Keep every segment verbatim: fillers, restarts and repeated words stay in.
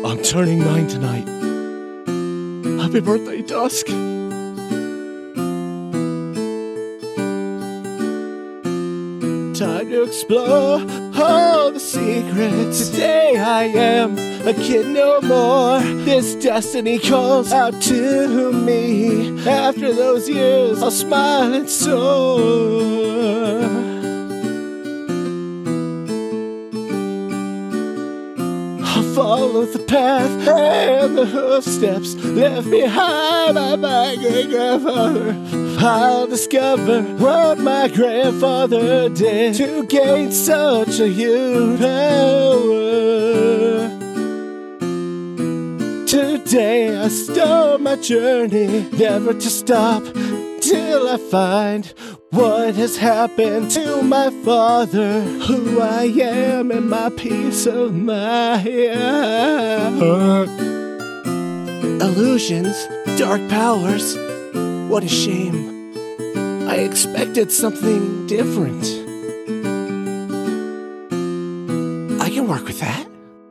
I'm turning nine tonight. Happy birthday, Dusk. Time to explore all the secrets. Today I am a kid no more. This destiny calls out to me. After those years, I'll smile and soar. I'll follow the path and the footsteps left behind by my great-grandfather. I'll discover what my grandfather did to gain such a huge power. Today I start my journey, never to stop till I find what has happened to my father, who I am, and my peace of mind. Illusions, dark powers, what a shame. I expected something different. I can work with that.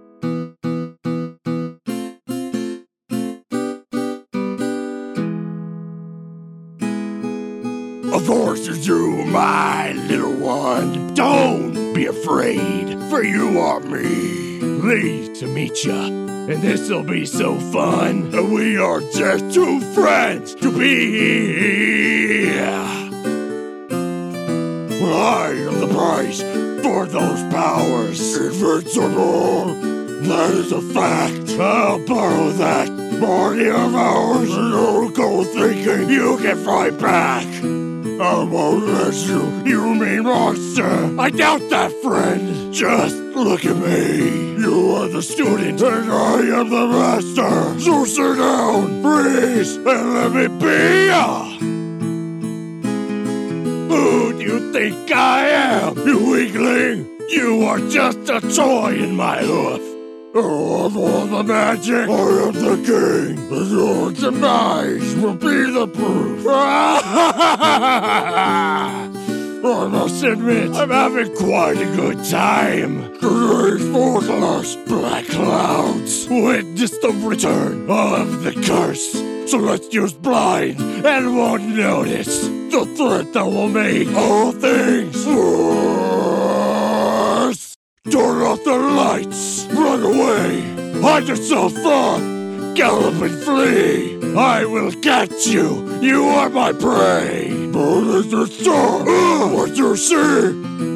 Of course it's you, my little one. Don't be afraid, for you are me. Pleased to meet ya, and this'll be so fun. We are just two friends to be here. Well, I am the price for those powers. Invincible, that is a fact. I'll borrow that body of ours. Don't go thinking you can fight back. I won't let you, you mean monster. I doubt that, friend. Just look at me. You are the student, and I am the master. So sit down, freeze, and let me be ya. Who do you think I am, you weakling? You are just a toy in my hoof. Oh, of all the magic, I am the king, and your demise will be the proof. I must admit, I'm having quite a good time. Today's forecast, black clouds, witness the return of the curse. So let's use blind and won't notice the threat that will make all things worse. Turn off the lights, run away, hide yourself from, gallop and flee. I will catch you, you are my prey. But as a star, uh, what you see?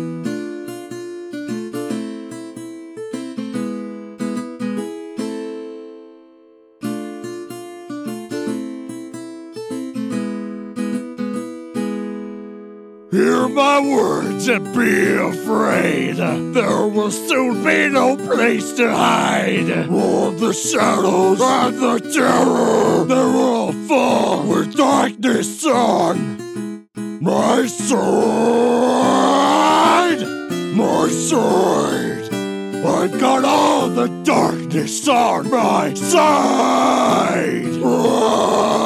Hear my words and be afraid. There will soon be no place to hide. All the shadows and the terror, they will fall with darkness on. My sword! My sword! I've got all the darkness on my side!